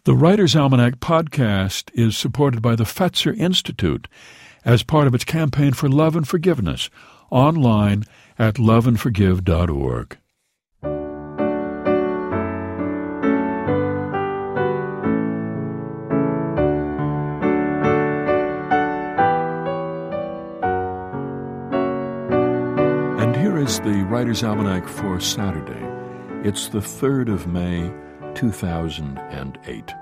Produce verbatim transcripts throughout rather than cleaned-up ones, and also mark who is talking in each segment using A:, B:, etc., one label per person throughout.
A: The Writer's Almanac podcast is supported by the Fetzer Institute as part of its campaign for love and forgiveness, online at love and forgive dot org. And here is the Writer's Almanac for Saturday. It's the third of May, two thousand eight.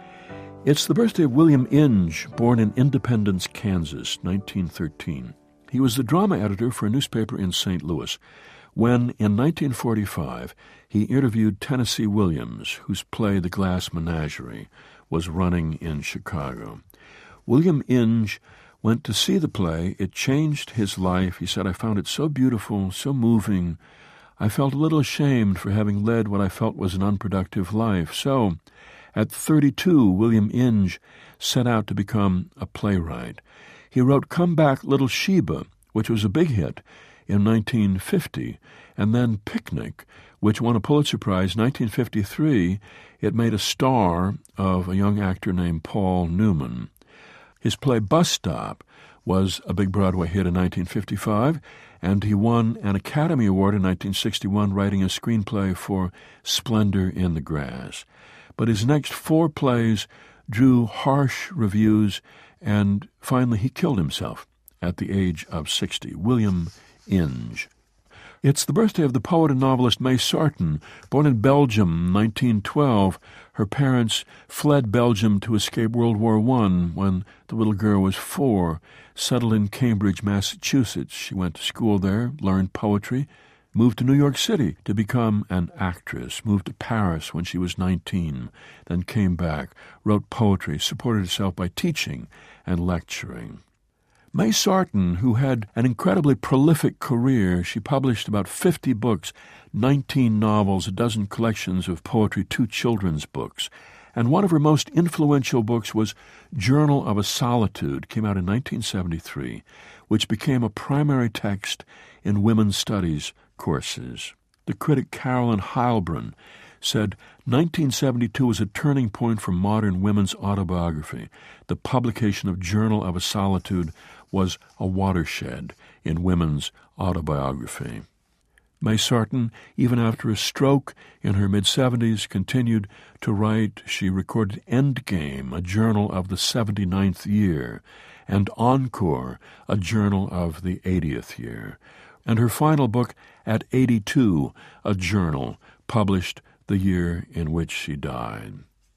A: It's the birthday of William Inge, born in Independence, Kansas, nineteen thirteen. He was the drama editor for a newspaper in Saint Louis when, in nineteen forty-five, he interviewed Tennessee Williams, whose play The Glass Menagerie was running in Chicago. William Inge went to see the play. It changed his life. He said, "I found it so beautiful, so moving. I felt a little ashamed for having led what I felt was an unproductive life." So, at thirty-two, William Inge set out to become a playwright. He wrote Come Back, Little Sheba, which was a big hit in nineteen fifty, and then Picnic, which won a Pulitzer Prize in nineteen fifty-three. It made a star of a young actor named Paul Newman. His play Bus Stop was a big Broadway hit in nineteen fifty-five, and he won an Academy Award in nineteen sixty-one writing a screenplay for Splendor in the Grass. But his next four plays drew harsh reviews, and finally he killed himself at the age of sixty. William Inge. It's the birthday of the poet and novelist May Sarton. Born in Belgium, nineteen twelve, her parents fled Belgium to escape World War One when the little girl was four. Settled in Cambridge, Massachusetts. She went to school there, learned poetry, moved to New York City to become an actress, moved to Paris when she was nineteen, then came back, wrote poetry, supported herself by teaching and lecturing. May Sarton, who had an incredibly prolific career, she published about fifty books, nineteen novels, a dozen collections of poetry, two children's books. And one of her most influential books was Journal of a Solitude, came out in nineteen seventy-three, which became a primary text in women's studies courses. The critic Carolyn Heilbrunn said, nineteen seventy-two was a turning point for modern women's autobiography. The publication of Journal of a Solitude was a watershed in women's autobiography. May Sarton, even after a stroke in her mid-seventies, continued to write. She recorded Endgame, a journal of the seventy-ninth year, and Encore, a journal of the eightieth year. And her final book, At eighty-two, a journal, published the year in which she died.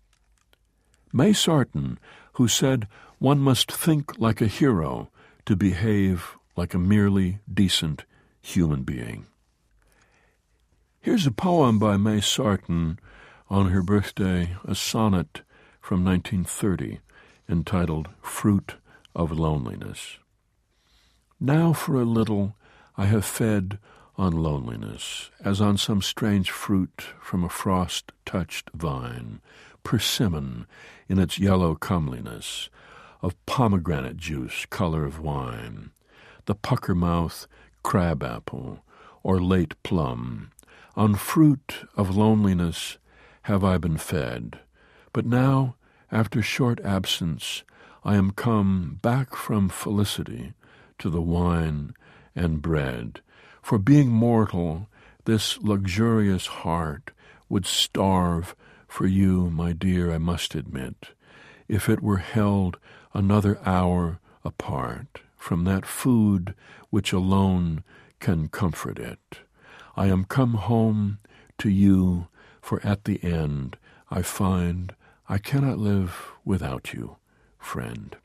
A: May Sarton, who said one must think like a hero to behave like a merely decent human being. Here's a poem by May Sarton on her birthday, a sonnet from nineteen thirty, entitled Fruit of Loneliness. Now for a little I have fed on loneliness, as on some strange fruit from a frost-touched vine, persimmon in its yellow comeliness, of pomegranate juice, color of wine, the pucker-mouth crab-apple, or late plum. On fruit of loneliness have I been fed, but now, after short absence, I am come back from felicity to the wine and bread. For being mortal, this luxurious heart would starve for you, my dear, I must admit, if it were held another hour apart from that food which alone can comfort it. I am come home to you, for at the end I find I cannot live without you, friend.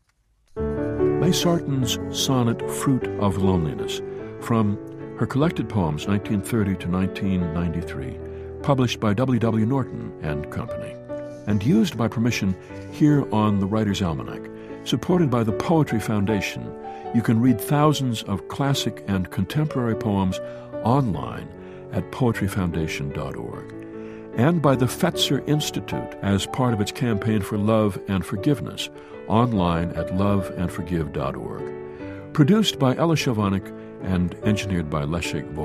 A: May Sarton's sonnet Fruit of Loneliness, from her collected poems nineteen thirty to nineteen ninety-three, published by W W Norton and Company, and used by permission here on the Writer's Almanac. Supported by the Poetry Foundation, you can read thousands of classic and contemporary poems online at poetry foundation dot org, and by the Fetzer Institute as part of its campaign for love and forgiveness, online at love and forgive dot org. Produced by Ella Chovanik and engineered by Leszek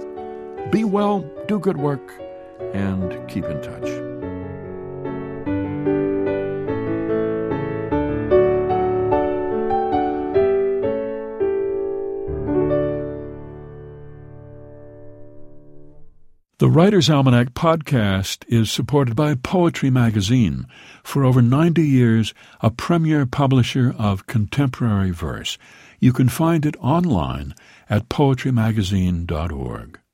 A: Wojcik. Be well, do good work, and keep in touch. The Writer's Almanac podcast is supported by Poetry Magazine, for over ninety years a premier publisher of contemporary verse. You can find it online at poetry magazine dot org.